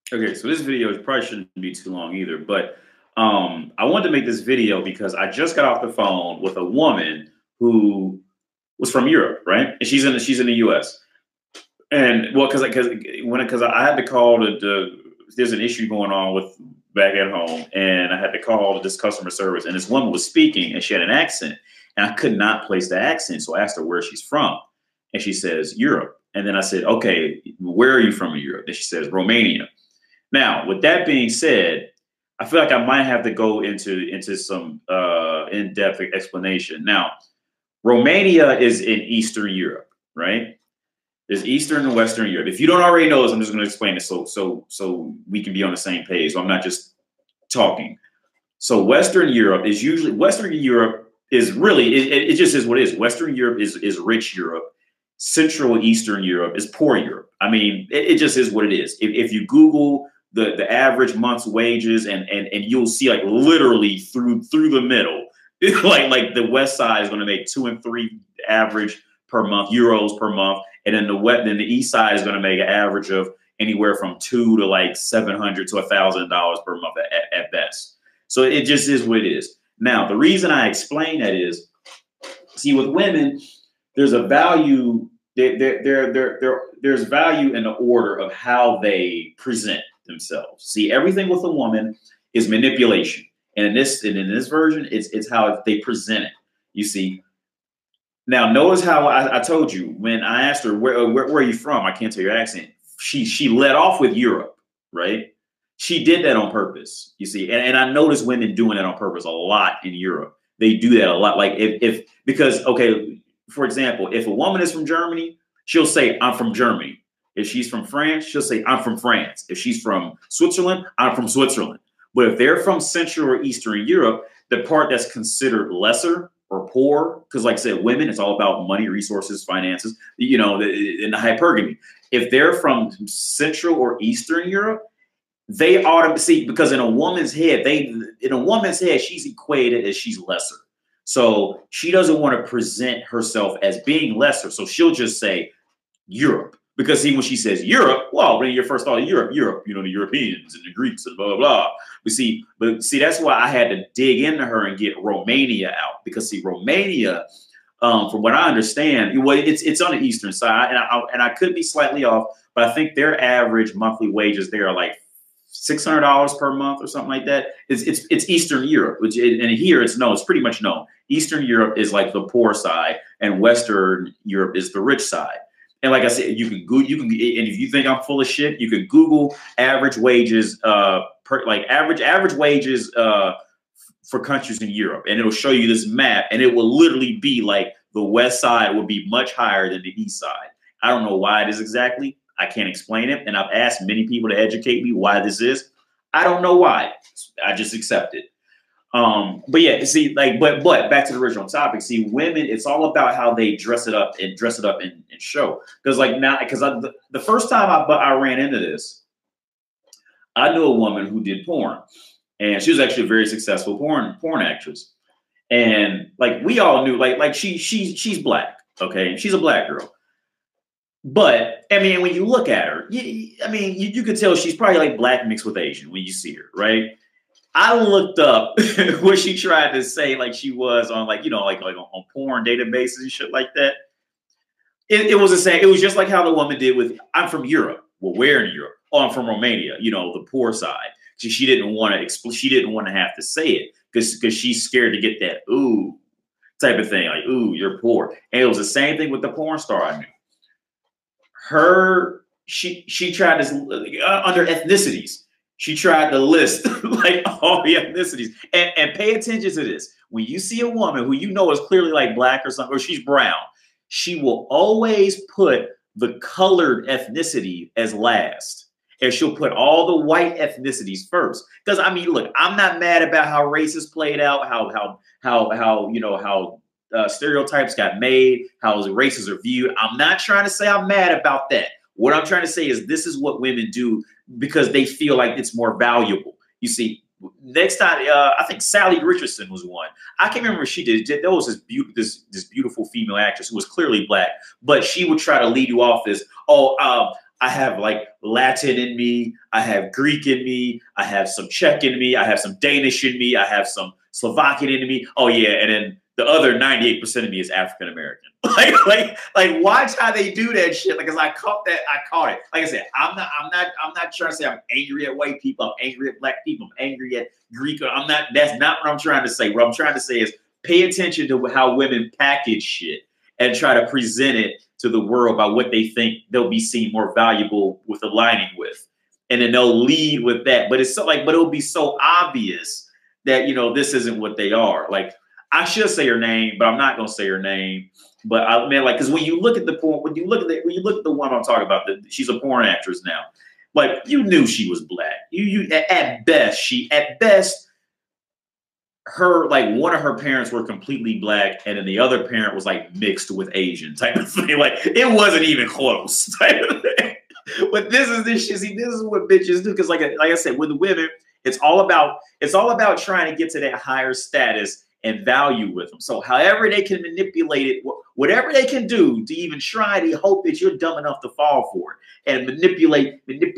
Okay, so this video probably shouldn't be too long either, but I wanted to make this video because I just got off the phone with a woman who was from Europe, right? And she's in the U.S. And well, because I had to call there's an issue going on with back at home, and I had to call this customer service, and this woman was speaking, and she had an accent, and I could not place the accent, so I asked her where she's from, and she says Europe, and then I said, okay, where are you from in Europe? And she says Romania. Now, with that being said, I feel like I might have to go into some in-depth explanation. Now, Romania is in Eastern Europe, right? There's Eastern and Western Europe. If you don't already know this, I'm just going to explain it so we can be on the same page. So I'm not just talking. So Western Europe is really it just is what it is. Western Europe is rich Europe. Central Eastern Europe is poor Europe. I mean, it just is what it is. If you Google the average month's wages and you'll see like literally through the middle, like the West side is going to make 2 and 3 average per month euros per month, and then the East side is going to make an average of anywhere from 2 to like $700 to $1,000 per month at best. So it just is what it is. Now, the reason I explain that is, see, with women, there's a value. There's value in the order of how they present themselves. See, everything with a woman is manipulation, and in this version, it's how they present it. You see. Now, notice how I told you when I asked her where are you from? I can't tell your accent. She led off with Europe, right? She did that on purpose. You see, and I notice women doing that on purpose a lot in Europe. They do that a lot. Like because okay, for example, if a woman is from Germany, she'll say I'm from Germany. If she's from France, she'll say I'm from France. If she's from Switzerland, I'm from Switzerland. But if they're from Central or Eastern Europe, the part that's considered lesser or poor, because like I said, women, it's all about money, resources, finances, in the hypergamy. If they're from Central or Eastern Europe, they ought to see, because in a woman's head, she's equated as she's lesser. So she doesn't want to present herself as being lesser. So she'll just say Europe. Because see, when she says Europe, well, when your first thought of Europe, the Europeans and the Greeks and blah, blah, blah. But see, that's why I had to dig into her and get Romania out. Because see, Romania, from what I understand, it's on the eastern side, and I could be slightly off, but I think their average monthly wages there are like $600 per month or something like that. It's Eastern Europe, and here it's pretty much known. Eastern Europe is like the poor side, and Western Europe is the rich side. And like I said, you can, and if you think I'm full of shit, you can Google average wages, average wages for countries in Europe, and it'll show you this map, and it will literally be like the West side will be much higher than the East side. I don't know why it is exactly. I can't explain it, and I've asked many people to educate me why this is. I don't know why. I just accept it. But yeah, see, like, but back to the original topic. See, women, it's all about how they dress it up and show. Because like now, because the first time I ran into this, I knew a woman who did porn, and she was actually a very successful porn actress. And like we all knew, like she's black, okay, and she's a black girl. But I mean, when you look at her, you could tell she's probably like black mixed with Asian when you see her, right? I looked up what she tried to say, like she was on, like on porn databases and shit like that. It was the same. It was just like how the woman did with, I'm from Europe. Well, where in Europe? Oh, I'm from Romania. The poor side. She didn't want to she didn't want to have to say it because she's scared to get that ooh type of thing, like ooh, you're poor. And it was the same thing with the porn star I knew. She tried to under ethnicities. She tried to list like all the ethnicities, and pay attention to this. When you see a woman who is clearly like black or something, or she's brown, she will always put the colored ethnicity as last, and she'll put all the white ethnicities first. Because I mean, look, I'm not mad about how races played out, how stereotypes got made, how races are viewed. I'm not trying to say I'm mad about that. What I'm trying to say is this is what women do because they feel like it's more valuable. You see, next time, I think Sally Richardson was one. I can't remember what she did. There was this beautiful female actress who was clearly black, but she would try to lead you off as, I have like Latin in me. I have Greek in me. I have some Czech in me. I have some Danish in me. I have some Slovakian in me. Oh yeah, and then the other 98% of me is African American. like, watch how they do that shit. Like, cause I caught that. I caught it. Like I said, I'm not trying to say I'm angry at white people. I'm angry at black people. I'm angry at Greek. I'm not. That's not what I'm trying to say. What I'm trying to say is pay attention to how women package shit and try to present it to the world by what they think they'll be seen more valuable with aligning with, and then they'll lead with that. But it's so like, but it'll be so obvious that this isn't what they are. Like, I should say her name, but I'm not gonna say her name. But I mean, like, because when you look at the porn, when you look at the one I'm talking about, she's a porn actress now. Like, you knew she was black. You at best, her, like, one of her parents were completely black, and then the other parent was like mixed with Asian type of thing. Like, it wasn't even close type of thing. But this is shit. See, this is what bitches do. Because like I said, with the women, it's all about trying to get to that higher status and value with them. So however they can manipulate it, whatever they can do to even try to hope that you're dumb enough to fall for it, and manipulate,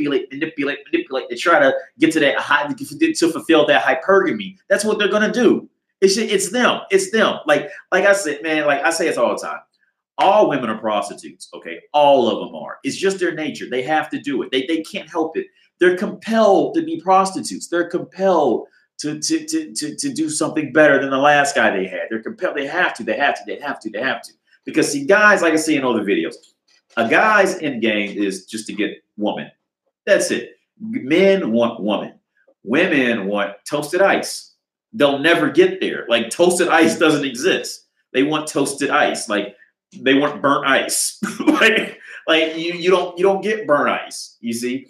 to try to get to that high, to fulfill that hypergamy. That's what they're gonna do. It's them. It's them. Like I said, man. Like I say, it's all the time. All women are prostitutes. Okay, all of them are. It's just their nature. They have to do it. They can't help it. They're compelled to be prostitutes. They're compelled to do something better than the last guy they had. They're compelled. They have to. Because see, guys, like I say in other videos, a guy's end game is just to get woman. That's it. Men want woman. Women want toasted ice. They'll never get there. Like, toasted ice doesn't exist. They want toasted ice. Like, they want burnt ice. like you don't get burnt ice. You see.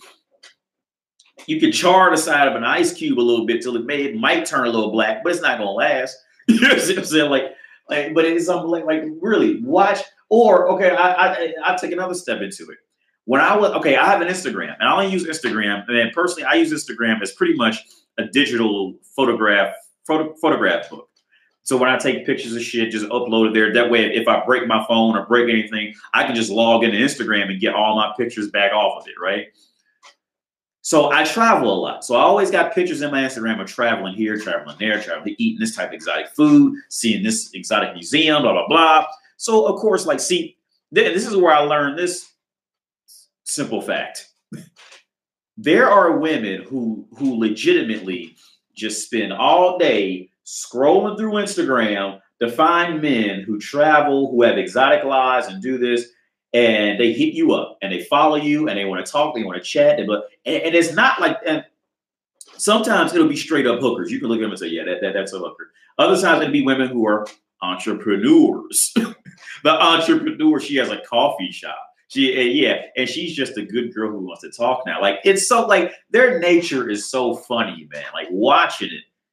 You can char the side of an ice cube a little bit till it might turn a little black, but it's not gonna last. You know what I'm saying? Like, but it's something like really watch. Or okay, I take another step into it. When I have an Instagram, and I only use Instagram, and then personally, I use Instagram as pretty much a digital photograph book. So when I take pictures of shit, just upload it there. That way, if I break my phone or break anything, I can just log into Instagram and get all my pictures back off of it, right? So I travel a lot. So I always got pictures in my Instagram of traveling here, traveling there, traveling, eating this type of exotic food, seeing this exotic museum, blah, blah, blah. So, of course, like, see, this is where I learned this simple fact. There are women who legitimately just spend all day scrolling through Instagram to find men who travel, who have exotic lives and do this. And they hit you up and they follow you and they want to talk, they want to chat. And it's not like, and sometimes it'll be straight up hookers. You can look at them and say, yeah, that's a hooker. Other times it'll be women who are entrepreneurs. The entrepreneur, she has a coffee shop. And she's just a good girl who wants to talk now. Like, it's so, like, their nature is so funny, man. Like, watching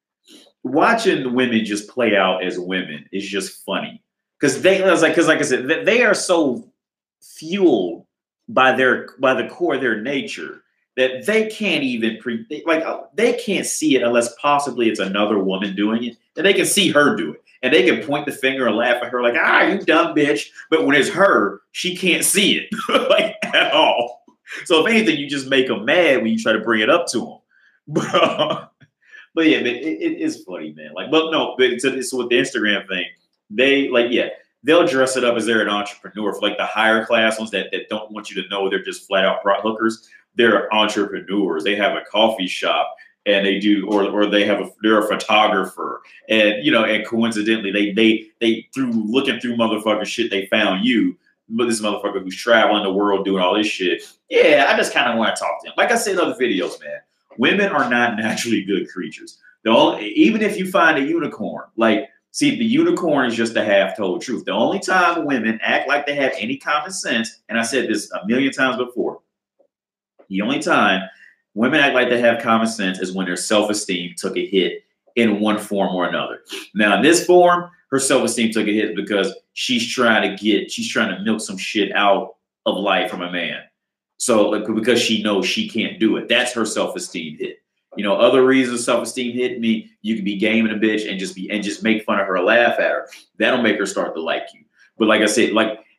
women just play out as women is just funny. Because like I said, they are so fueled by the core of their nature that they can't even they can't see it unless possibly it's another woman doing it, and they can see her do it and they can point the finger and laugh at her like, you dumb bitch. But when it's her, she can't see it like at all. So if anything, you just make them mad when you try to bring it up to them. But yeah, man, it is funny, man. Like, but no, but it's with the Instagram thing. They'll dress it up as they're an entrepreneur. For like the higher class ones that don't want you to know they're just flat out hookers. They're entrepreneurs. They have a coffee shop and they do, or they're a photographer. And, and coincidentally, they through looking through motherfucker shit, they found you, but this motherfucker who's traveling the world doing all this shit. Yeah, I just kind of want to talk to him. Like I said in other videos, man, women are not naturally good creatures. Even if you find a unicorn, like, see, the unicorn is just a half-told truth. The only time women act like they have any common sense, and I said this a million times before, the only time women act like they have common sense is when their self-esteem took a hit in one form or another. Now, in this form, her self-esteem took a hit because she's trying to milk some shit out of life from a man. So, like, because she knows she can't do it. That's her self-esteem hit. Other reasons self-esteem hit me, you can be gaming a bitch and just make fun of her, laugh at her. That'll make her start to like you. But like I said, like,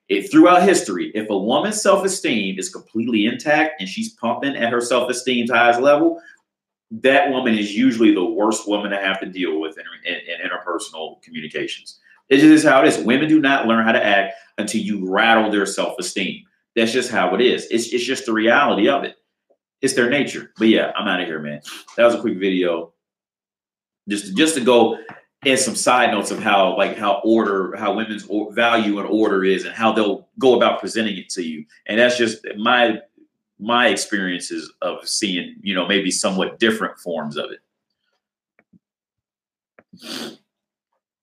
Throughout history, if a woman's self-esteem is completely intact and she's pumping at her self-esteem's highest level, that woman is usually the worst woman to have to deal with in interpersonal communications. It's just how it is. Women do not learn how to act until you rattle their self-esteem. That's just how it is. It's just the reality of it. It's their nature. But yeah, I'm out of here, man. That was a quick video. Just to go in some side notes of how women's value and order is and how they'll go about presenting it to you. And that's just my experiences of seeing, maybe somewhat different forms of it.